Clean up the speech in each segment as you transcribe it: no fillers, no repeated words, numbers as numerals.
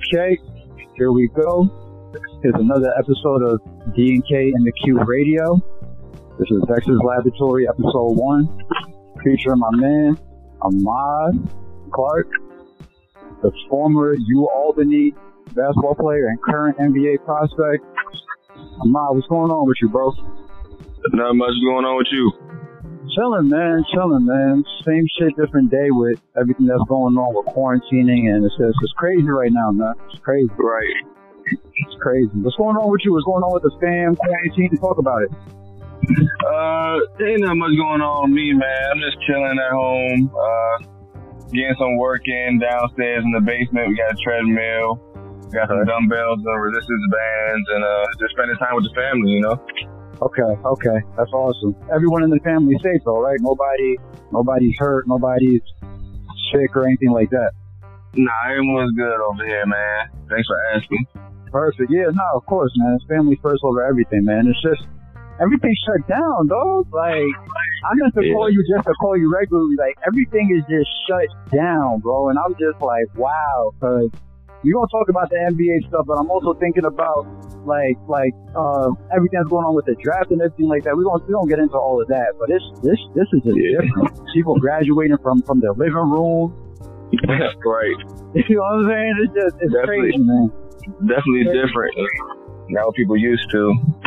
Okay, here we go. Here's another episode of D&K and the Q Radio. This is Dexter's Laboratory, episode 1, featuring my man, Ahmad Clark, the former U Albany basketball player and current NBA prospect. Ahmad, what's going on with you, bro? Not much going on with you. Chilling, man. Same shit, different day with everything that's going on with quarantining, and it's crazy right now, man. It's crazy. Right. It's crazy. What's going on with you? What's going on with the fam, quarantine? Talk about it. Ain't not much going on with me, man. I'm just chilling at home, getting some work in downstairs in the basement. We got a treadmill, got some dumbbells and resistance bands, and just spending time with the family, you know? Okay. That's awesome. Everyone in the family is safe though, right? Nobody's hurt, nobody's sick or anything like that. Nah, everyone's good over here, man. Thanks for asking. Perfect. Yeah, no, of course, man. It's family first over everything, man. It's just, everything shut down, dog. Like, I meant to call you just to call you regularly. Like, everything is just shut down, bro. And I'm just like, wow. Cause you're going to talk about the NBA stuff, but I'm also thinking about, everything that's going on with the draft and everything like that. We don't get into all of that, but this is just different. People graduating from their living room. Right. You know what I'm saying? It's crazy, man. Definitely different. Not what people used to.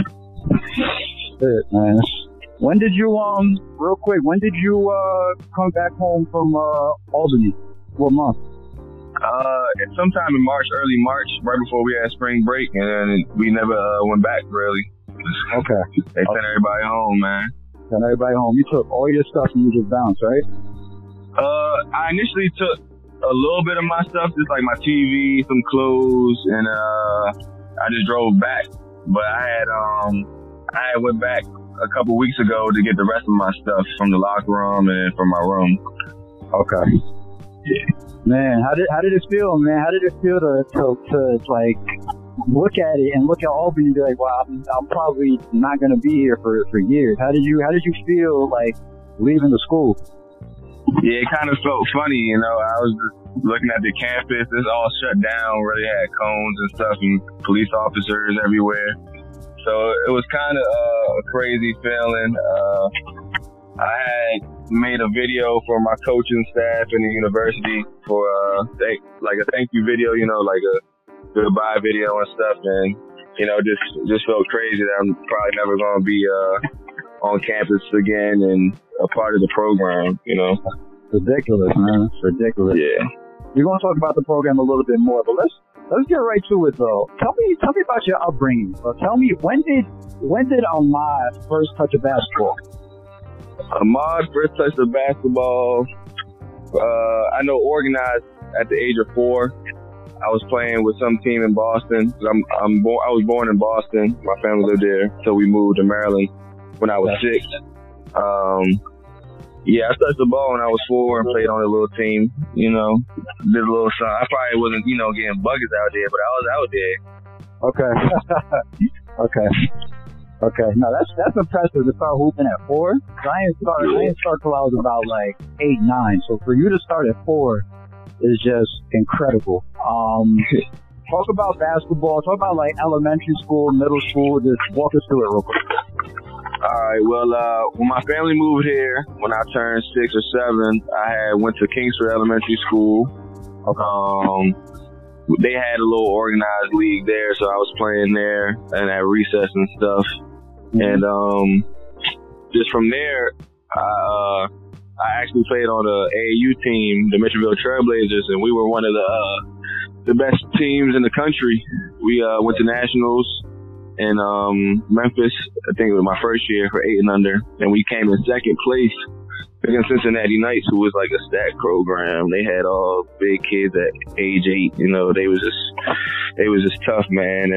Shit, man. When did you, real quick, when did you come back home from Albany? What month? Sometime in March, early March, right before we had spring break, and then we never went back, really. Okay. They sent everybody home, man. Sent everybody home. You took all your stuff and you just bounced, right? I initially took a little bit of my stuff, just like my TV, some clothes, and I just drove back. But I went back a couple weeks ago to get the rest of my stuff from the locker room and from my room. Okay. Yeah. Man, how did it feel, man? How did it feel to like look at it and look at Albany and be like, wow, I'm probably not gonna be here for years. How did you feel like leaving the school? Yeah, it kind of felt funny, you know. I was just looking at the campus. It's all shut down. Really had cones and stuff and police officers everywhere. So it was kind of a crazy feeling. I had made a video for my coaching staff in the university for a thank you video, you know, like a goodbye video and stuff. And, you know, just felt crazy that I'm probably never going to be on campus again and a part of the program, you know. Ridiculous, man. It's ridiculous. Yeah. We're going to talk about the program a little bit more, but let's get right to it though. Tell me about your upbringing. Tell me, when did Ahmad first touch a basketball? Ahmad first touched the basketball, I know, organized at the age of 4. I was playing with some team in Boston. I was born in Boston. My family lived there until we moved to Maryland when I was 6. I touched the ball when I was 4 and played on a little team, you know, did a little something. I probably wasn't, you know, getting buckets out there, but I was out there. Okay. No, that's impressive to start hooping at 4. So I didn't start till I was about like 8, 9. So for you to start at 4 is just incredible. Talk about basketball. Talk about like elementary school, middle school. Just walk us through it real quick. All right. Well, when my family moved here, when I turned 6 or 7, I went to Kingsford Elementary School. Okay. They had a little organized league there, so I was playing there and at recess and stuff. And just from there, I actually played on the AAU team, the Mitchellville Trailblazers, and we were one of the best teams in the country. We went to nationals in Memphis. I think it was my first year for 8 and under, and we came in second place against Cincinnati Knights, who was like a stack program. They had all big kids at age 8. You know, they was just tough, man. And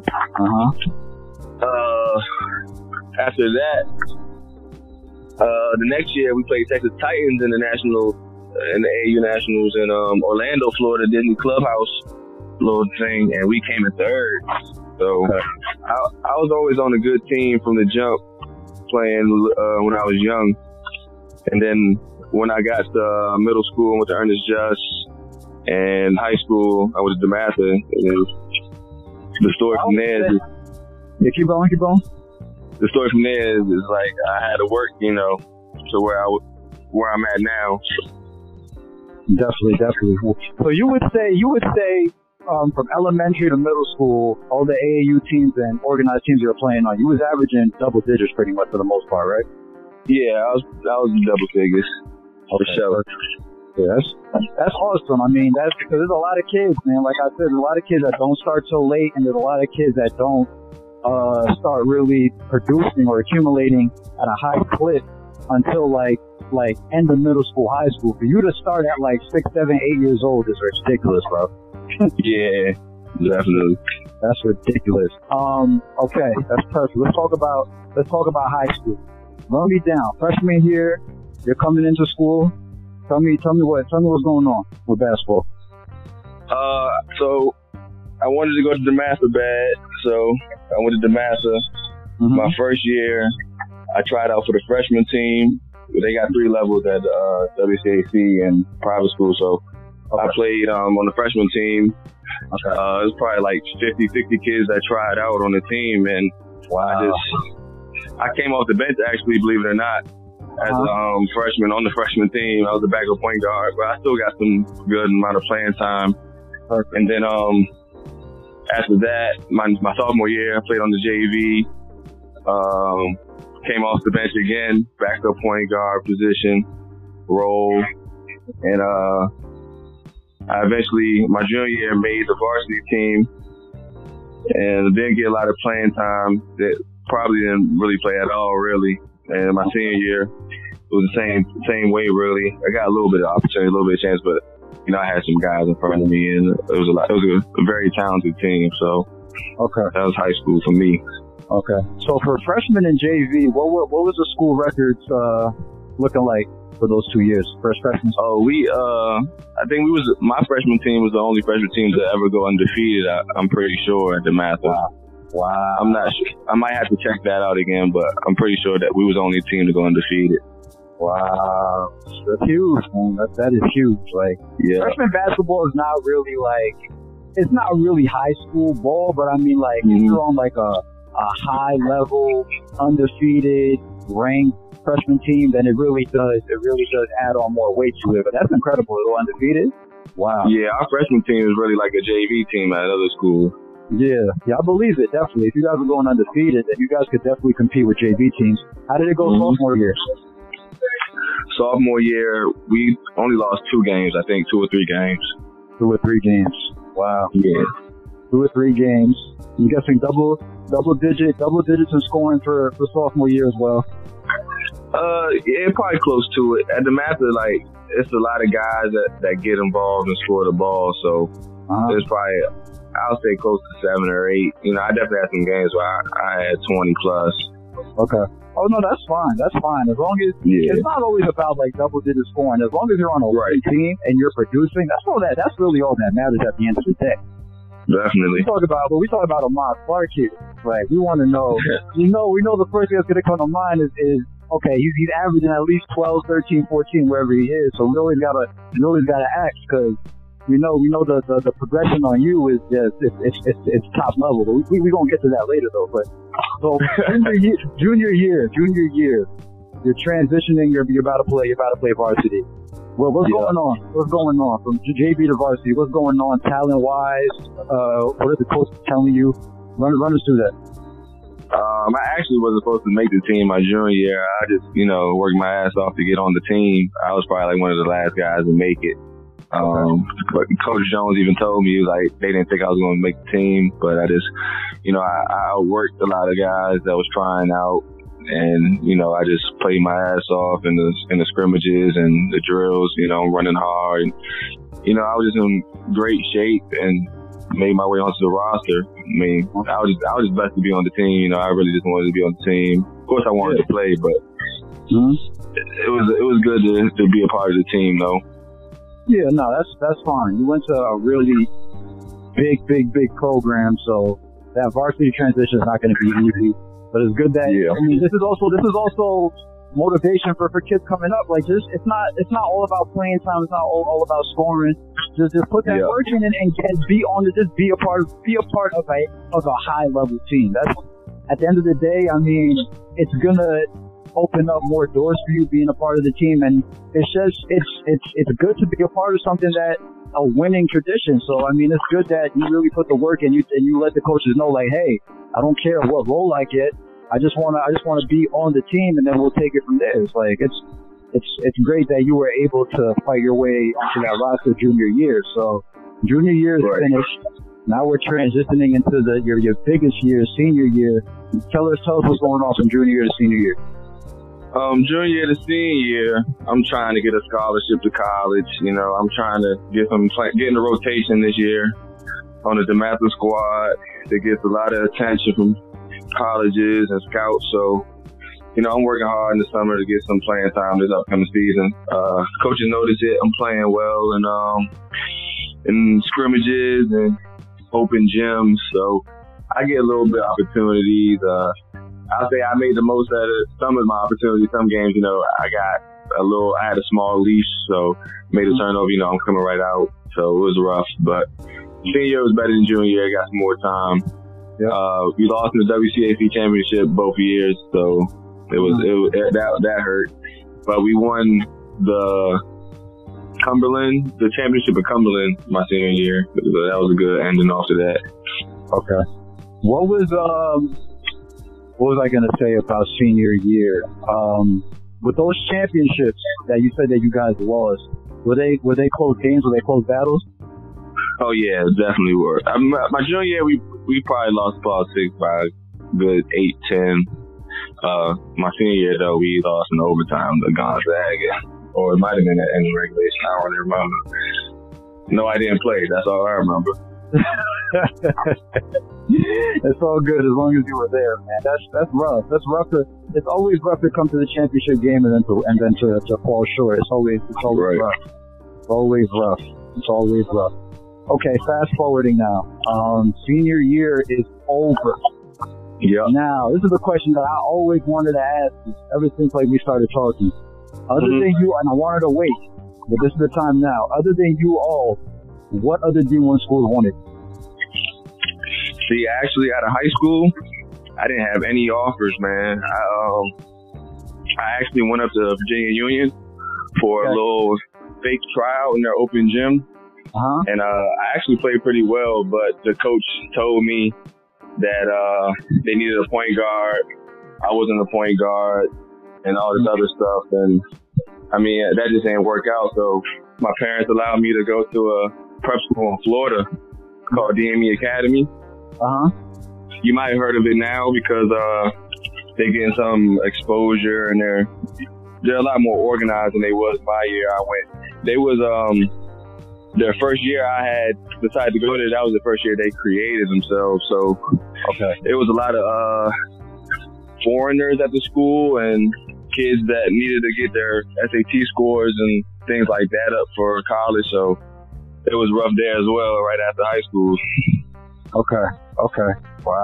after that, the next year we played Texas Titans in the AAU Nationals in Orlando, Florida, Disney Clubhouse little thing, and we came in 3rd. So I was always on a good team from the jump, playing when I was young. And then when I got to middle school and went to Ernest Just, And high school, I was at DeMatha. The story from there is... Yeah, keep going. The story from there is like I had to work, you know, to where I'm at now. Definitely. So you would say from elementary to middle school, all the AAU teams and organized teams you were playing on, you was averaging double digits pretty much for the most part, right? Yeah, I was double figures. For sure. Yeah, that's awesome. I mean, that's because there's a lot of kids, man. Like I said, there's a lot of kids that don't start till late, and there's a lot of kids that don't start really producing or accumulating at a high clip until like end of middle school, high school. For you to start at like 6, 7, 8 years old is ridiculous, bro. Yeah, definitely. That's ridiculous. Okay, that's perfect. Let's talk about high school. Run me down. Freshman year, you're coming into school. Tell me what's going on with basketball. So I wanted to go to DeMatha bad, so I went to DeMatha. Mm-hmm. My first year, I tried out for the freshman team. They got 3 levels at WCAC and private school, so I played on the freshman team. Okay. It was probably like 50, 60 kids that tried out on the team, and wow. I came off the bench, actually, believe it or not, as a freshman on the freshman team. I was a backup point guard, but I still got some good amount of playing time. Perfect. And then after that, my sophomore year, I played on the JV. Came off the bench again, backup point guard position, role, and I eventually, my junior year, made the varsity team, and didn't get a lot of playing time. That probably didn't really play at all, really. And my senior year, it was the same way, really. I got a little bit of opportunity, a little bit of chance, but you know, I had some guys in front of me, and it was a very talented team. So, okay, that was high school for me. Okay, so for freshman and JV, what was the school records looking like for those 2 years? First freshman. Oh, I think my freshman team was the only freshman team to ever go undefeated. I'm pretty sure at DeMatha. Wow. I'm not sure. I might have to check that out again, but I'm pretty sure that we was the only team to go undefeated. Wow, that's huge, man. That is huge. Like, yeah. Freshman basketball is not really it's not really high school ball, but I mean, like, if you're on like a high level, undefeated, ranked freshman team, then it really does add on more weight to it. But that's incredible to go undefeated. Wow. Yeah, our freshman team is really like a JV team at another school. Yeah, I believe it, definitely. If you guys were going undefeated, then you guys could definitely compete with JV teams. How did it go sophomore year? Sophomore year, we only lost 2 games, I think, 2 or 3 games. 2 or 3 games. Wow. Yeah. 2 or 3 games. I'm guessing double digits in scoring for sophomore year as well. Yeah, probably close to it. At DeMatha, like, it's a lot of guys that get involved and score the ball, so there's probably, I'll say close to 7 or 8. You know, I definitely had some games where I had 20 plus. Okay. Oh no, that's fine. That's fine. As long as it's not always about like double digit scoring. As long as you're on a winning team and you're producing, that's really all that matters at the end of the day. Definitely. We talk about Ahmad Clark here. Right. We want to know. we know the first thing that's gonna come to mind is okay, he's averaging at least 12, 13, 14 wherever he is. So we always gotta ask, because we know the progression on you is just it's top level. But we gonna get to that later though. But so junior year, you're transitioning. You're about to play varsity. Well, what's going on? What's going on from JV to varsity? What's going on talent wise? What are the coaches telling you? Run us through that. I actually wasn't supposed to make the team my junior year. I just, worked my ass off to get on the team. I was probably like one of the last guys to make it. But Coach Jones even told me, like, they didn't think I was going to make the team, but I just, I outworked a lot of guys that was trying out, and, I just played my ass off in the scrimmages and the drills, running hard. And, I was just in great shape and made my way onto the roster. I mean, I was just blessed to be on the team. I really just wanted to be on the team. Of course, I wanted to play, but it was good to be a part of the team, though. Yeah, no, that's fine. You went to a really big program, so that varsity transition is not going to be easy. But it's good that I mean, this is also motivation for kids coming up. Like, just it's not all about playing time. It's not all about scoring. Just put that work in and be on it. Just be a part of a high level team. That's at the end of the day. I mean, it's gonna open up more doors for you being a part of the team, and it's good to be a part of something that a winning tradition. So I mean, it's good that you really put the work in, and you let the coaches know, like, hey, I don't care what role I get. I just want to be on the team, and then we'll take it from there. It's like it's great that you were able to fight your way onto that roster junior year. So junior year is finished. Now we're transitioning into your biggest year, senior year. Tell us what's going on from junior year to senior year. Junior year to senior year, I'm trying to get a scholarship to college. You know, I'm trying to get in the rotation this year on the DeMatha squad that gets a lot of attention from colleges and scouts. So, you know, I'm working hard in the summer to get some playing time this upcoming season. Coaches notice it. I'm playing well in scrimmages and open gyms. So I get a little bit of opportunities. I'll say I made the most out of some of my opportunities. Some games, you know, I had a small leash, so made a turnover, you know, I'm coming right out. So it was rough, but senior year was better than junior year. I got some more time. Yeah. We lost in the WCAC championship both years, so that hurt. But we won the championship of Cumberland my senior year. So that was a good ending off to that. Okay. What was I going to say about senior year? With those championships that you said that you guys lost, were they close games? Were they close battles? Oh yeah, definitely were. My junior year, we probably lost about 6 by a good 8-10. My senior year though, we lost in overtime to Gonzaga, or it might have been in regulation. I don't remember. No, I didn't play. That's all I remember. It's all good as long as you were there, man. That's rough. That's rough. It's always rough to come to the championship game and then to fall short. It's always right. Rough. It's always rough. It's always rough. Okay, fast forwarding now. Senior year is over. Yeah. Now, this is a question that I always wanted to ask ever since we started talking. Other than you, and I wanted to wait, but this is the time now. Other than you all, what other D1 schools wanted? See, actually, out of high school, I didn't have any offers, man. I actually went up to Virginia Union for a little fake tryout in their open gym. And I actually played pretty well, but the coach told me that they needed a point guard. I wasn't a point guard and all this other stuff. And, I mean, that just didn't work out. So my parents allowed me to go to a prep school in Florida called DME Academy. You might have heard of it now because they're getting some exposure and they're a lot more organized than they was my year I went. They was their first year I had decided to go there. That was the first year they created themselves. So it was a lot of foreigners at the school and kids that needed to get their SAT scores and things like that up for college. So it was rough there as well right after high school. Okay.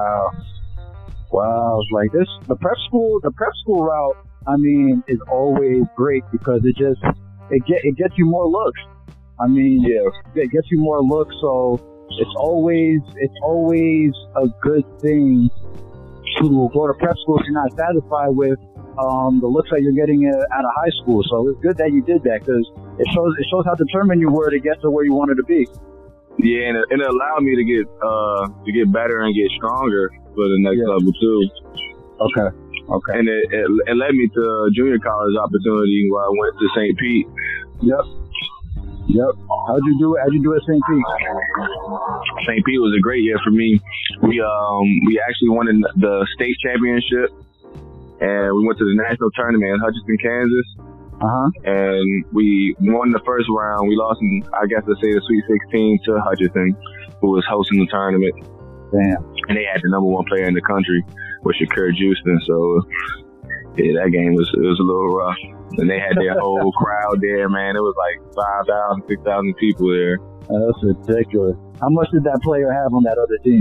Wow. Like this, the prep school route, I mean, is always great because it gets you more looks. I mean, it gets you more looks. So it's always a good thing to go to prep school if you're not satisfied with the looks that you're getting out of high school. So it's good that you did that because it shows how determined you were to get to where you wanted to be. Yeah, and it allowed me to get better and get stronger for the next level too. Okay. And it led me to a junior college opportunity where I went to St. Pete. Yep. How'd you do at St. Pete? St. Pete was a great year for me. We actually won the state championship, and we went to the national tournament in Hutchinson, Kansas. And we won the first round. We lost in, I guess to say, the Sweet 16 to Hutchinson, who was hosting the tournament. Damn. And they had the number 1 player in the country, with Shakur Houston. So yeah, that game was a little rough. And they had their whole crowd there, man. It was like 5,000, 6,000 people there. That's ridiculous. How much did that player have on that other team?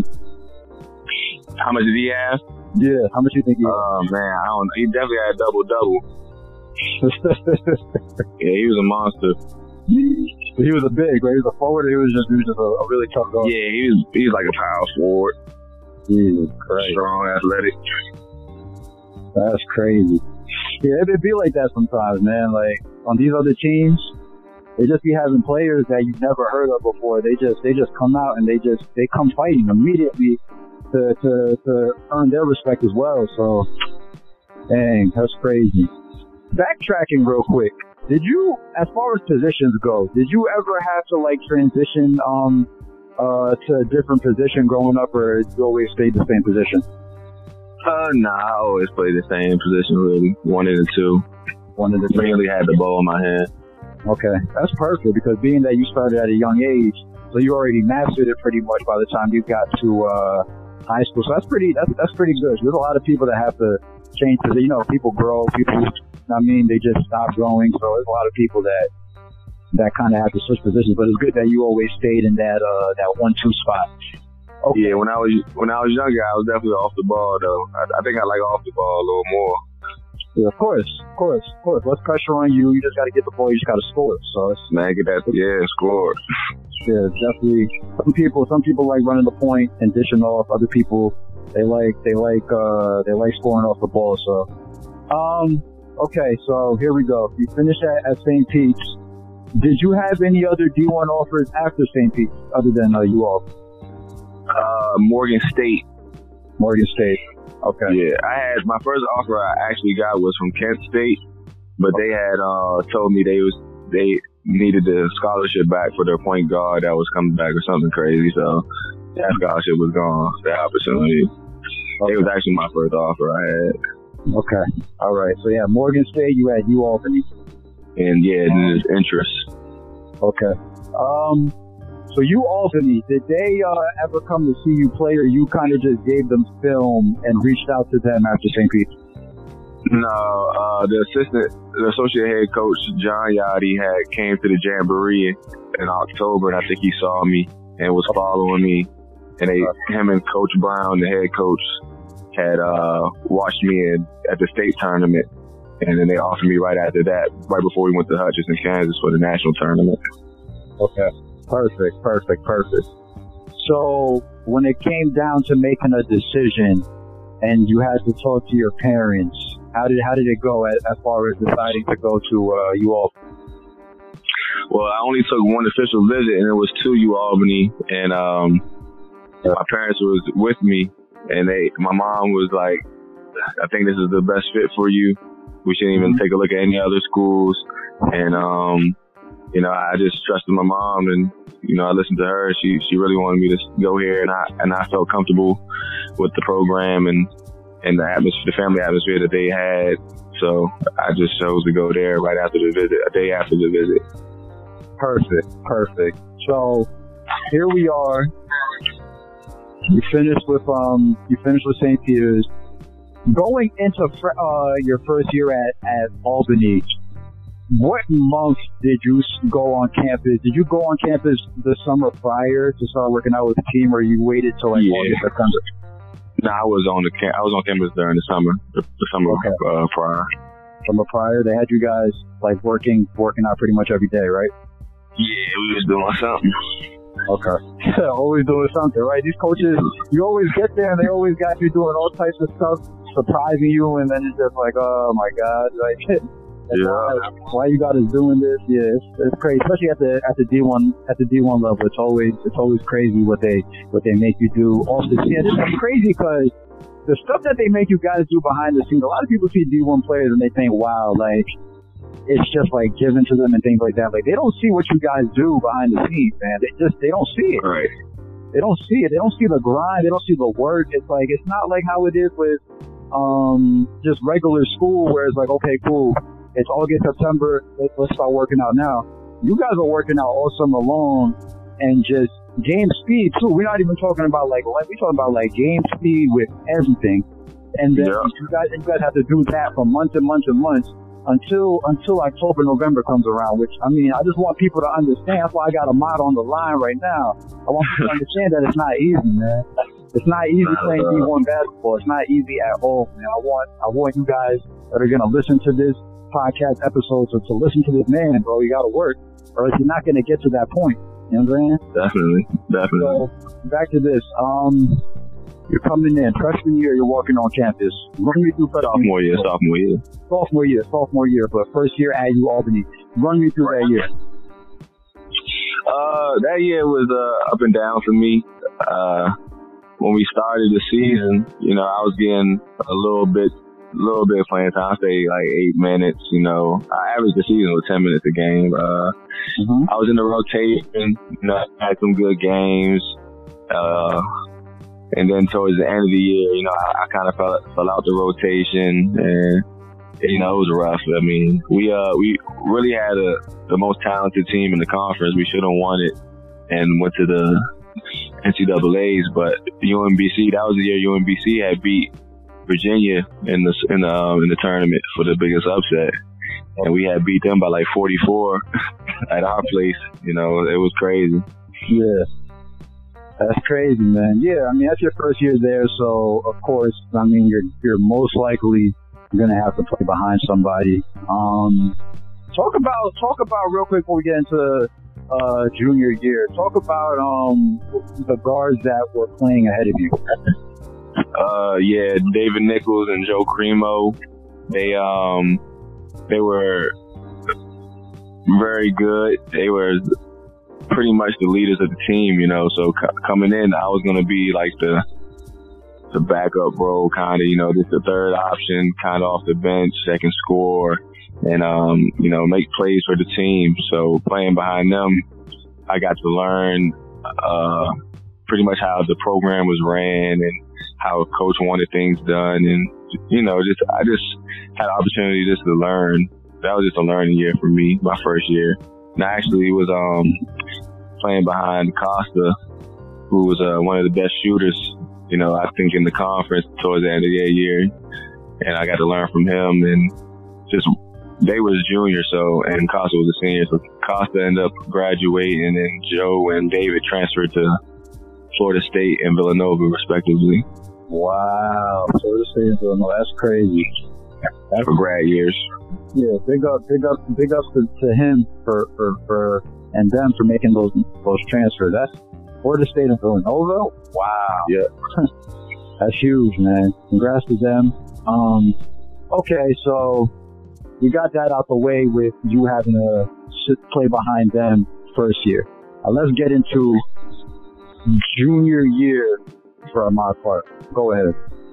How much did he have? Yeah, how much do you think he had? Man, I don't know. He definitely had a double-double. Yeah, he was a monster. He was a big, right? He was a forward. He was just a really tough guy. Yeah, he was like a power forward. Jesus Christ. Strong, athletic. That's crazy. Yeah, it'd be like that sometimes, man. Like on these other teams, they just be having players that you've never heard of before. They just come out and they come fighting immediately to earn their respect as well. So, dang, that's crazy. Backtracking real quick. Did you, as far as positions go, did you ever have to like transition to a different position growing up, or you always stayed the same position? Nah, I always played the same position, really. 1 and 2. 1 and 2. Mainly had the ball in my hand. Okay, that's perfect, because being that you started at a young age, so you already mastered it pretty much by the time you got to high school. So that's pretty good. There's a lot of people that have to change position. You know, people grow, they just stop growing. So there's a lot of people that kind of have to switch positions. But it's good that you always stayed in that 1-2 spot. Okay. Yeah, when I was younger, I was definitely off the ball though. I think I like off the ball a little more. Yeah, of course. Less pressure on you. You just got to get the ball. You just got to score. So get that. Yeah, score. Yeah, definitely. Some people like running the point and dishing off. Other people, they like scoring off the ball. So, okay. So here we go. You finished at St. Pete's. Did you have any other D1 offers after St. Pete's other than UAlp? Morgan State. Morgan State. Okay. Yeah, my first offer I actually got was from Kent State, but they had told me they needed the scholarship back for their point guard that was coming back or something crazy. So that scholarship was gone. That opportunity. Okay. It was actually my first offer I had. Okay. All right. So yeah, Morgan State. You had UAlp, and yeah, there's interest. Okay. So Albany, did they ever come to see you play, or you kind of just gave them film and reached out to them after St. Pete's? No, the associate head coach, John Yachty, came to the Jamboree in October, and I think he saw me and was following me. And him and Coach Brown, the head coach, had watched me at the state tournament, and then they offered me right after that, right before we went to Hutchinson, Kansas for the national tournament. Okay. Perfect. So when it came down to making a decision and you had to talk to your parents, how did it go as far as deciding to go to UAlp? Well, I only took one official visit, and it was to UAlbany, and my parents was with me, and my mom was like, I think this is the best fit for you. We shouldn't even take a look at any other schools. And I just trusted my mom, and I listened to her. She really wanted me to go here, and I felt comfortable with the program and the atmosphere, the family atmosphere that they had. So I just chose to go there right after the visit, a day after the visit. Perfect. So here we are. You finished with St. Peter's. Going into your first year at Albany, what month did you go on campus? Did you go on campus the summer prior to start working out with the team, or you waited till August, September? No, I was on campus during the summer. The summer prior. Summer prior, they had you guys like working out pretty much every day, right? Yeah, we was doing something. Okay. Always doing something, right? These coaches, you always get there and they always got you doing all types of stuff, surprising you, and then it's just like, oh my God, like, why you got us doing this? Yeah, it's crazy, especially at the D1 level. It's always crazy what they make you do. Also, it's crazy because the stuff that they make you guys do behind the scenes. A lot of people see D1 players and they think, wow, like it's just like given to them and things like that. Like they don't see what you guys do behind the scenes, man. They don't see it. Right. They don't see it. They don't see the grind. They don't see the work. It's like it's not like how it is with just regular school where it's like, okay, cool. It's August, September. Let's start working out now. You guys are working out all summer long, and just game speed too. We're not even talking about we're talking about like game speed with everything. And then you guys have to do that for months and months and months until October, November comes around. Which I just want people to understand. That's why I got a mod on the line right now. I want people to understand that it's not easy, man. It's not easy playing D1 basketball. It's not easy at all, man. I want you guys that are gonna listen to this podcast episodes to listen to this man, bro. You got to work, or else you're not going to get to that point. You know what I'm saying? Definitely. So, back to this. You're coming in freshman year. You're walking on campus. Run me through sophomore year. Sophomore year, but first year at UAlbany. Run me through that year. That year was up and down for me. When we started the season, you know, I was getting a little bit playing time. I say like 8 minutes. You know, I averaged the season with 10 minutes a game. I was in the rotation. You know, had some good games. And then towards the end of the year, you know, I kind of fell out the rotation, and you know, it was rough. I mean, we really had the most talented team in the conference. We should have won it and went to the NCAAs, but UMBC, that was the year UMBC had beat Virginia in the tournament for the biggest upset, and we had beat them by like 44 at our place. You know, it was crazy. Yeah. That's crazy, man. Yeah, I mean, that's your first year there, so of course, I mean, you're most likely gonna have to play behind somebody. Talk about real quick before we get into junior year. Talk about the guards that were playing ahead of you. Yeah, David Nichols and Joe Cremo. They were very good. They were pretty much the leaders of the team, you know. So coming in, I was going to be like the backup role, kind of, you know, just the third option, kind of off the bench, second score, and you know, make plays for the team. So playing behind them, I got to learn pretty much how the program was ran and how a coach wanted things done, and you know, I just had an opportunity just to learn. That was just a learning year for me, my first year. And I actually was playing behind Costa, who was one of the best shooters, you know, I think in the conference towards the end of the year. And I got to learn from him, and just they was junior, so, and Costa was a senior, so Costa ended up graduating, and then Joe and David transferred to Florida State and Villanova, respectively. Wow, Florida State and Villanova, that's crazy. That's for grad years. Yeah, big ups to him for and them for making those transfers. That's Florida State and Villanova. Wow. Yeah. That's huge, man. Congrats to them. Okay, so we got that out the way with you having to play behind them first year. Let's get into junior year for my part. Go ahead.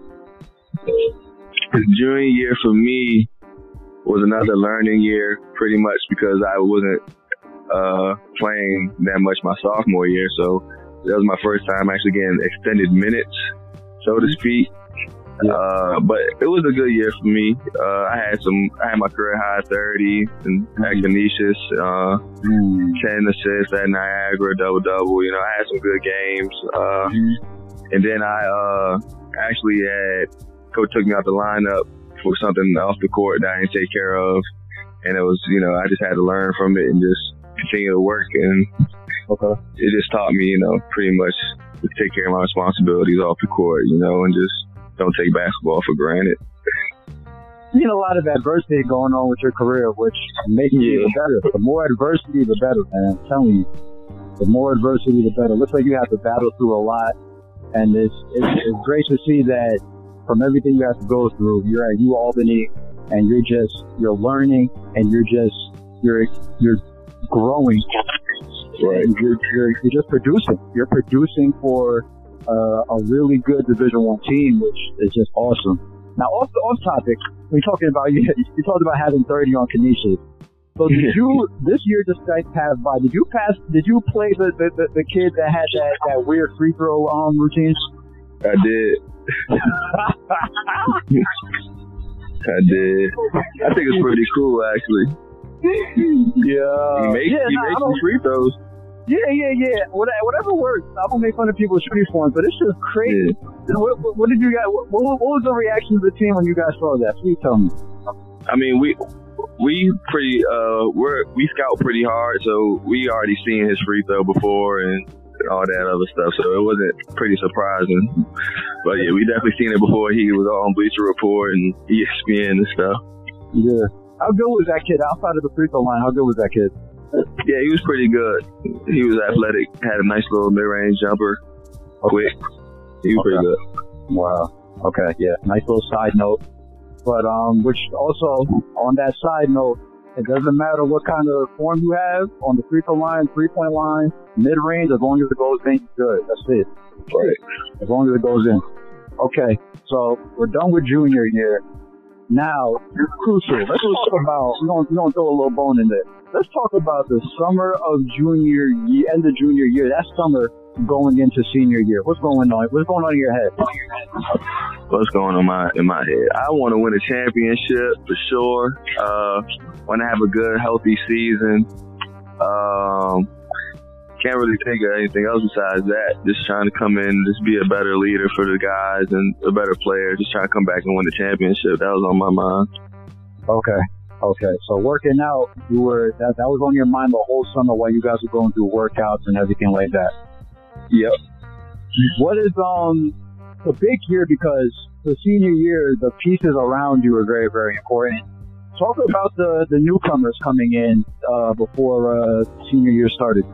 Junior year for me was another learning year, pretty much because I wasn't playing that much my sophomore year, so that was my first time actually getting extended minutes, so to speak. Yeah. But it was a good year for me. I had my career high 30 and at Canisius, 10 assists at Niagara, double. You know, I had some good games. And then I actually coach took me out the lineup for something off the court that I didn't take care of, and it was, you know, I just had to learn from it and just continue to work, and it just taught me, you know, pretty much to take care of my responsibilities off the court, you know, and just don't take basketball for granted. You know, a lot of adversity going on with your career, which makes you even better. The more adversity, the better, man. I'm telling you, the more adversity, the better. Looks like you have to battle through a lot, and it's great to see that. From everything you have to go through, you're at UAlbany, and you're learning, and you're growing. Right. You're just producing. You're producing for a really good Division I team, which is just awesome. Now, off topic, we're talking about you talked about having 30 on Canisius. So did you this year just pass by? Did you play the kid that had that weird free throw routine? I did. I did. I think it's pretty cool, actually. Yeah. He makes some free throws. Yeah. Whatever works. I don't make fun of people's shooting forms, but it's just crazy. Yeah. What did you guys? What was the reaction of the team when you guys saw that? Please tell me. I mean, we scout pretty hard, so we already seen his free throw before and all that other stuff, so it wasn't pretty surprising. But yeah, we definitely seen it before. He was on Bleacher Report and ESPN and stuff. Yeah. How good was that kid outside of the free throw line? How good was that kid? Yeah, he was pretty good. He was athletic, had a nice little mid-range jumper, quick. He was pretty good. Wow. Okay, yeah. Nice little side note. But, which also, on that side note, it doesn't matter what kind of form you have on the free throw line, 3-point line, mid-range, as long as it goes in, you're good. That's it. Right. As long as it goes in. Okay, so we're done with junior year. Now, crucial. Let's talk about, we're going to throw a little bone in there. Let's talk about the summer of junior year, end of junior year. That summer going into senior year. What's going on? What's going on in your head? What's going on in my head? I want to win a championship for sure. Want to have a good, healthy season. Can't really think of anything else besides that. Just trying to come in, just be a better leader for the guys and a better player. Just trying to come back and win the championship. That was on my mind. Okay. So working out, that was on your mind the whole summer while you guys were going through workouts and everything like that. Yep. What is the big year, because the senior year, the pieces around you are very, very important. Talk about the newcomers coming in before senior year started.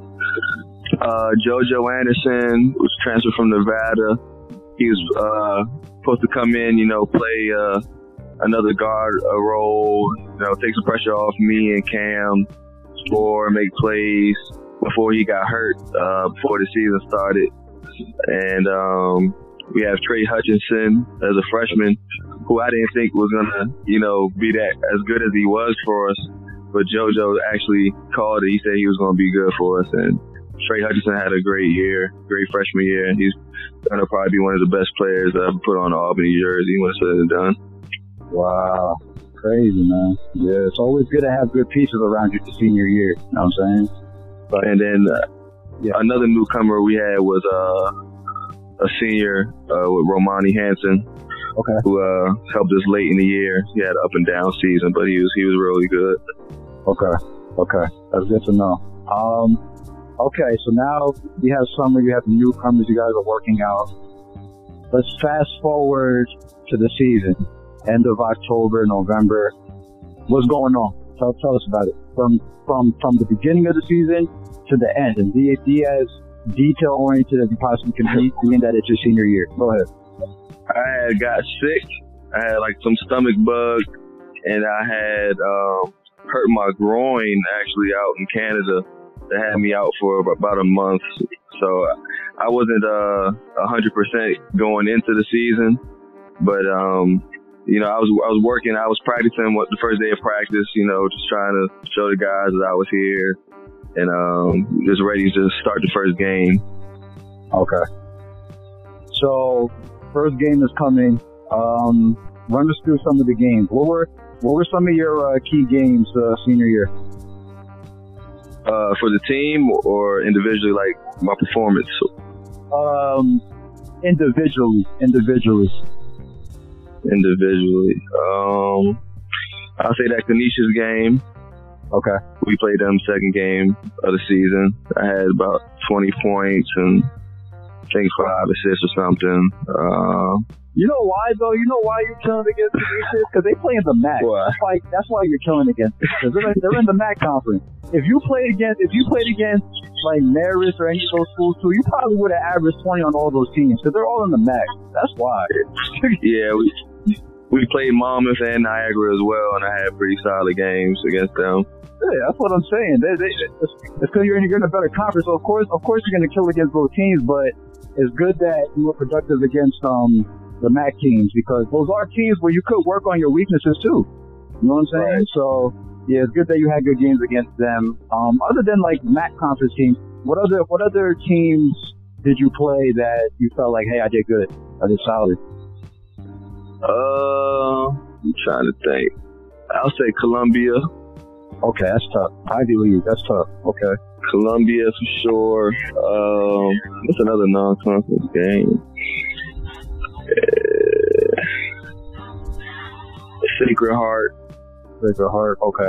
JoJo Anderson was transferred from Nevada. He was supposed to come in, play another guard role, take some pressure off me and Cam, score, make plays before he got hurt before the season started. And we have Trey Hutchinson as a freshman, who I didn't think was gonna, be that as good as he was for us. But JoJo actually called it. He said he was gonna be good for us, and Trey Hutchinson had a great year, great freshman year, and he's gonna probably be one of the best players that ever put on an Albany jersey when it's said and done. Wow, crazy, man. Yeah, it's always good to have good pieces around you the senior year. You know what I'm saying? But, and then another newcomer we had was a senior with Romani Hansen, who helped us late in the year. He had an up and down season, but he was really good. Okay, that's good to know. Okay, so now you have summer, you have newcomers, you guys are working out. Let's fast forward to the season, end of October, November. What's going on? Tell us about it. From the beginning of the season to the end, and be as detail oriented as you possibly can be, being that it's your senior year. Go ahead. I had got sick. I had some stomach bug, and I had hurt my groin actually out in Canada. That had me out for about a month. So I wasn't 100% going into the season, but I was working. I was practicing the first day of practice. Just trying to show the guys that I was here and just ready to start the first game. Okay. So first game is coming. Run us through some of the games. What were some of your key games senior year? For the team or individually, like my performance? Individually. I'll say that Canisius game. Okay. We played them second game of the season. I had about 20 points and I think 5 assists or something. You know why though? You know why you're killing against Canisius? Because they play in the MAC. That's why you're killing against them. Because they're in the MAC conference. If you played against like Marist or any of those schools too, you probably would have averaged 20 on all those teams because they're all in the MAC. That's why. Yeah, we played Monmouth and Niagara as well, and I had pretty solid games against them. Yeah, that's what I'm saying. It's because you're in a better conference. So of course you're going to kill against those teams, but it's good that you were productive against the MAC teams, because those are teams where you could work on your weaknesses too. You know what I'm saying? Right. So yeah, it's good that you had good games against them. Other than like MAC conference teams, what other teams did you play that you felt like, hey, I did good, I did solid? I'm trying to think. I'll say Columbia. Okay, that's tough. Ivy League, that's tough. Okay. Columbia for sure. What's another non-conference game? Sacred Heart. Okay.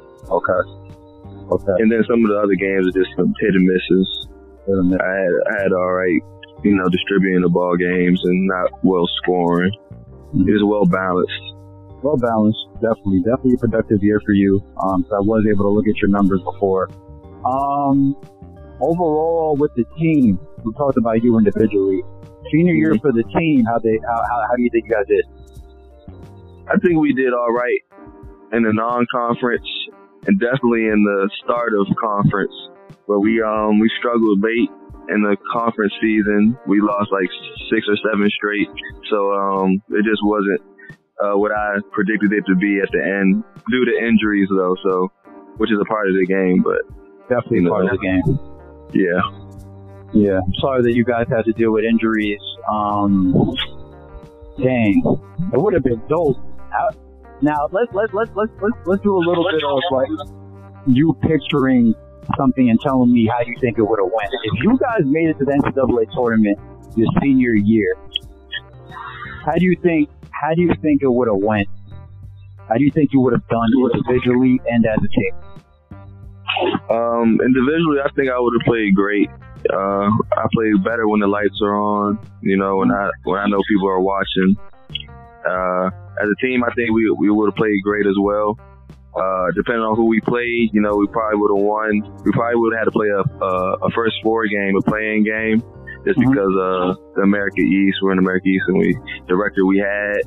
And then some of the other games are just some hit and misses. I had all right, distributing the ball games and not well scoring. It was well balanced. Well balanced, definitely a productive year for you. So I was able to look at your numbers before. Overall with the team, we talked about you individually. Senior year for the team, how do you think you guys did? I think we did all right in the non-conference and definitely in the start of conference, but we struggled late in the conference season. We lost like 6 or 7 straight, so it just wasn't what I predicted it to be at the end due to injuries, though. So, which is a part of the game, but definitely part of the game. Yeah. I'm sorry that you guys had to deal with injuries. Dang, it would have been dope. Now let's do a little bit of like you picturing something and telling me how you think it would have went. If you guys made it to the NCAA tournament your senior year, how do you think it would have went? How do you think you would have done individually and as a team? Individually, I think I would have played great. I play better when the lights are on, when I know people are watching. As a team, I think we would have played great as well. Depending on who we played, we probably would have won. We probably would have had to play a first 4 game, a play-in game, just because the America East, we're in America East, and the record we had.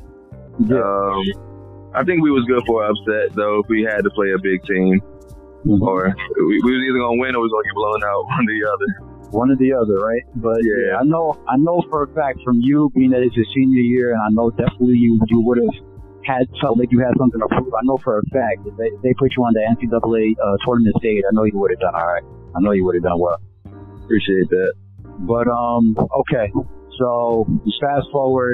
I think we was good for an upset, though, if we had to play a big team. Or we was either going to win or we was going to get blown out, one or the other, right? But yeah, I know for a fact from you being that it's your senior year, and I know definitely you would have felt like you had something to prove. I know for a fact if they put you on the NCAA tournament stage, I know you would have done all right. I know you would have done well. Appreciate that. But okay, so just fast forward.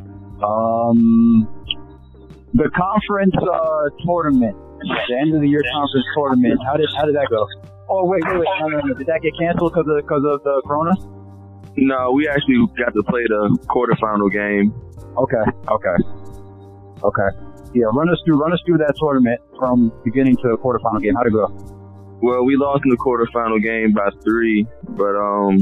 The conference tournament, the end of the year conference tournament. How did that go? Oh wait, no. Did that get canceled because of the corona? No, we actually got to play the quarterfinal game. Okay. Yeah, run us through that tournament from beginning to quarterfinal game. How'd it go? Well, we lost in the quarterfinal game by 3, but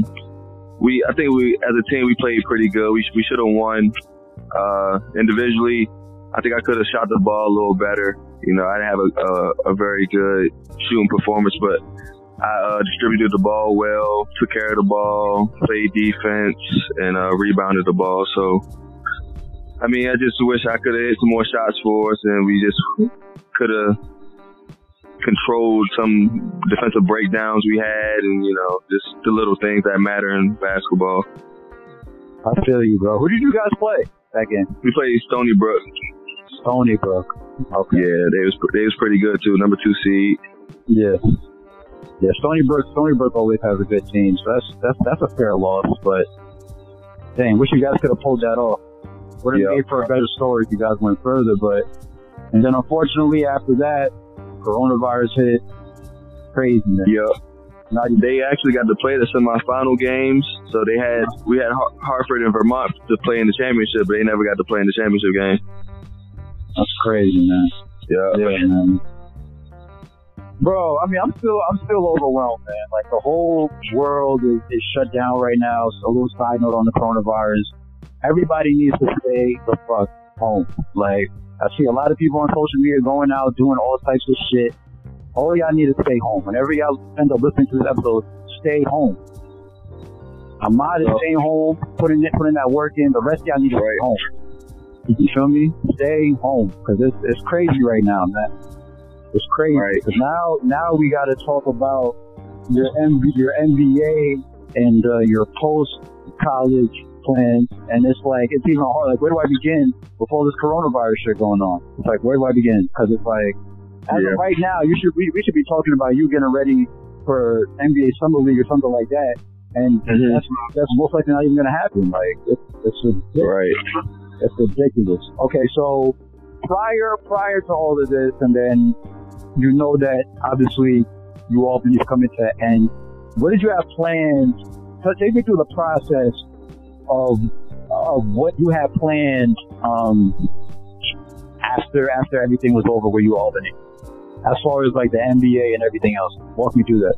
I think we as a team we played pretty good. We should have won. Individually, I think I could have shot the ball a little better. I didn't have a very good shooting performance, but I distributed the ball well, took care of the ball, played defense, and rebounded the ball. So, I just wish I could have hit some more shots for us, and we just could have controlled some defensive breakdowns we had, and, just the little things that matter in basketball. I feel you, bro. Who did you guys play back in? We played Stony Brook. Stony Brook. Okay. Yeah, they was pretty good too. Number 2 seed. Yeah. Stony Brook always has a good team, so that's a fair loss. But dang, wish you guys could have pulled that off. Would have made for a better story if you guys went further. And then unfortunately after that, coronavirus hit. Crazy, man. Yeah. They actually got to play the semifinal games, so we had Hartford and Vermont to play in the championship, but they never got to play in the championship game. That's crazy, man. Yeah, man. Bro, I'm still overwhelmed, man. Like the whole world is shut down right now. So a little side note on the coronavirus. Everybody needs to stay the fuck home. Like I see a lot of people on social media going out doing all types of shit. All y'all need to stay home. Whenever y'all end up listening to this episode, stay home. Ahmad is staying home, putting that work in. The rest of y'all need to stay home. You feel me? Stay home, because it's crazy right now, man. It's crazy. Because now we got to talk about your MBA and your post-college plans, and it's even hard. Like, where do I begin with all this coronavirus shit going on? It's like, where do I begin? Because it's like, as of right now, we should be talking about you getting ready for NBA Summer League or something like that, and that's most likely not even going to happen. Like, it's ridiculous. It's ridiculous. Okay, so prior to all of this, and then that obviously you all believe coming to an end. What did you have planned? So take me through the process of what you had planned after everything was over where you Albany, as far as like the NBA and everything else. Walk me through that.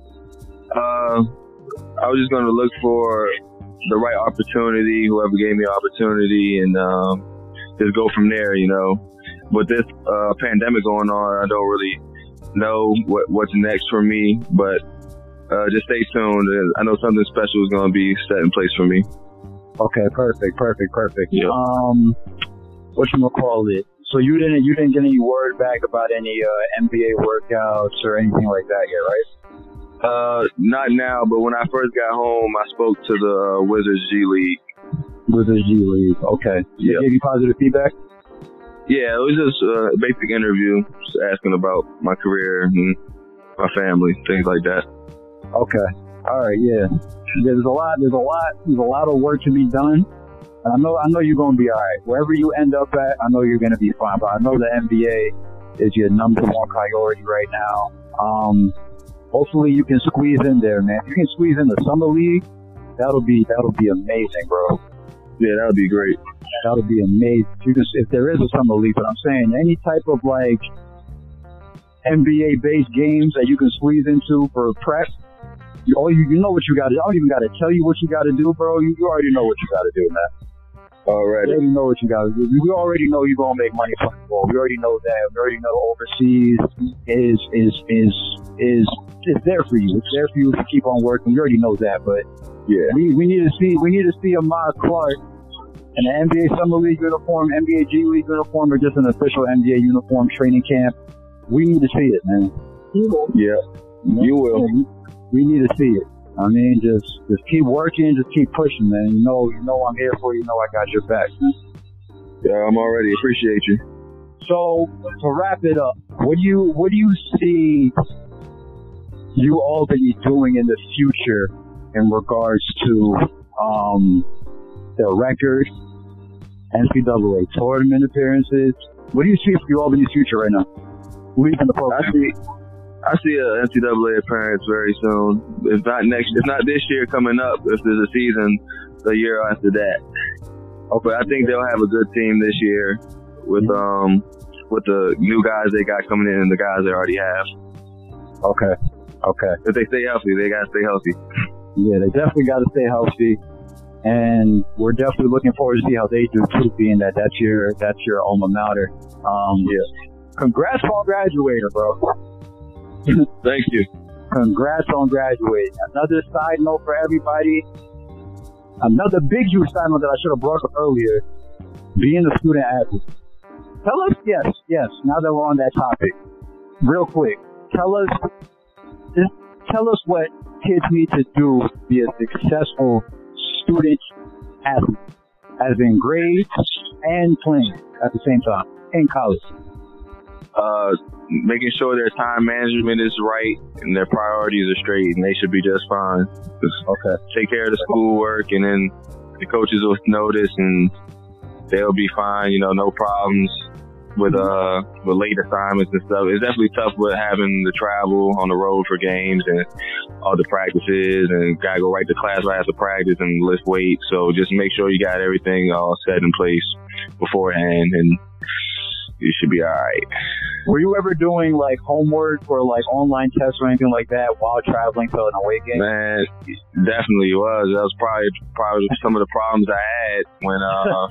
I was just going to look for the right opportunity, whoever gave me the opportunity, and just go from there. with this pandemic going on, I don't really know what's next for me, but just stay tuned. I know something special is going to be set in place for me. Okay, perfect. Yeah. Whatchamacallit? So you didn't get any word back about any NBA workouts or anything like that yet, right? Not now, but when I first got home, I spoke to the Wizards G League. Wizards G League, okay. They gave you positive feedback? Yeah, it was just a basic interview, just asking about my career and my family, things like that. Okay. All right, yeah. There's a lot of work to be done. And I know you're gonna be all right. Wherever you end up at, I know you're gonna be fine. But I know the NBA is your number one priority right now. Hopefully you can squeeze in there, man. If you can squeeze in the summer league, that'll be amazing, bro. Yeah, that would be great. That would be amazing. If there is a summer league, but I'm saying any type of like NBA based games that you can squeeze into for prep. You know what you got to do. I don't even got to tell you what you got to do, bro. You already know what you got to do, man. Already. You already know what you got to do. We already know you're going to make money from football. We already know that. We already know overseas is there for you. It's there for you to keep on working. We already know that, but yeah, we need to see Ahmad Clark in an NBA Summer League uniform, NBA G League uniform, or just an official NBA uniform training camp. We need to see it, man. Yeah, you will. We need to see it. I mean, just keep working, just keep pushing, man. You know I'm here for you. You know I got your back. Yeah, I'm already appreciate you. So to wrap it up, what do you see you Albany doing in the future in regards to their record, NCAA tournament appearances? What do you see for you Albany's future right now? Leaving the program. I see an NCAA appearance very soon. If not this year coming up, if there's a season, the year after that. Okay, I think they'll have a good team this year with the new guys they got coming in and the guys they already have. Okay. If they stay healthy, they gotta stay healthy. Yeah, they definitely gotta stay healthy. And we're definitely looking forward to see how they do too, being that that's your alma mater. Yeah. Congrats on graduating, bro. Thank you. Congrats on graduating. Another side note for everybody. Another big huge side note that I should have brought up earlier. Being a student athlete. Tell us, yes. Now that we're on that topic, real quick, tell us what kids need to do to be a successful student athlete, as in grades and playing at the same time in college. Making sure their time management is right and their priorities are straight, and they should be just fine. Okay. Take care of the schoolwork, and then the coaches will notice, and they'll be fine. No problems with late assignments and stuff. It's definitely tough with having to travel on the road for games and all the practices, and gotta go right to class right after practice and lift weights. So just make sure you got everything all set in place beforehand, and you should be all right. Were you ever doing like homework or like online tests or anything like that while traveling to an away game? Man, definitely was. That was probably some of the problems I had when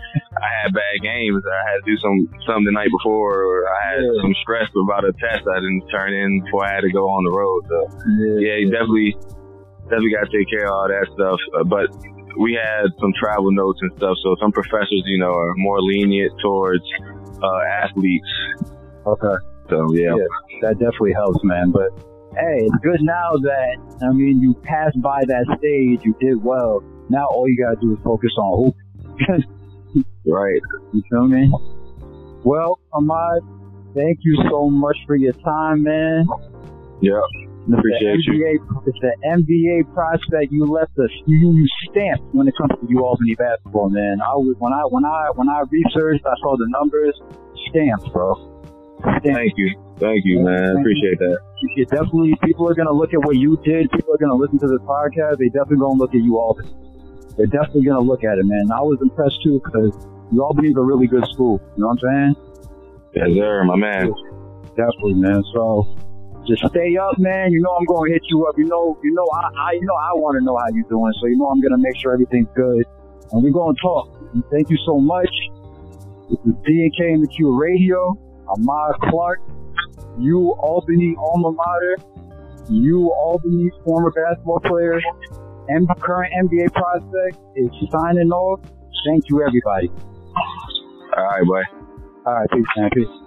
I had bad games. I had to do something the night before, or I had some stress about a test I didn't turn in before I had to go on the road. So you definitely got to take care of all that stuff. But we had some travel notes and stuff, so some professors, are more lenient towards athletes. Okay. So yeah, that definitely helps, man. But hey, it's good now that you passed by that stage. You did well. Now all you gotta do is focus on hoop. Right. You feel me? Well, Ahmad, thank you so much for your time, man. Yeah. Appreciate you. It's the NBA prospect you left you stamped when it comes to Albany basketball, man. When I researched, I saw the numbers, stamped, bro. Thank you, man. I appreciate that. You definitely, people are gonna look at what you did. People are gonna listen to this podcast. They definitely gonna look at Albany. They're definitely gonna look at it, man. I was impressed too because Albany's a really good school. You know what I'm saying? Yes, sir, my man. Definitely, man. So just stay up, man. I'm gonna hit you up. I want to know how you're doing. So I'm gonna make sure everything's good, and we're gonna talk. And thank you so much. This is D&K and the Q Radio. Ahmad Clark, U Albany alma mater, U Albany former basketball player, and current NBA prospect, is signing off. Thank you, everybody. All right, boy. All right, peace, man. Peace.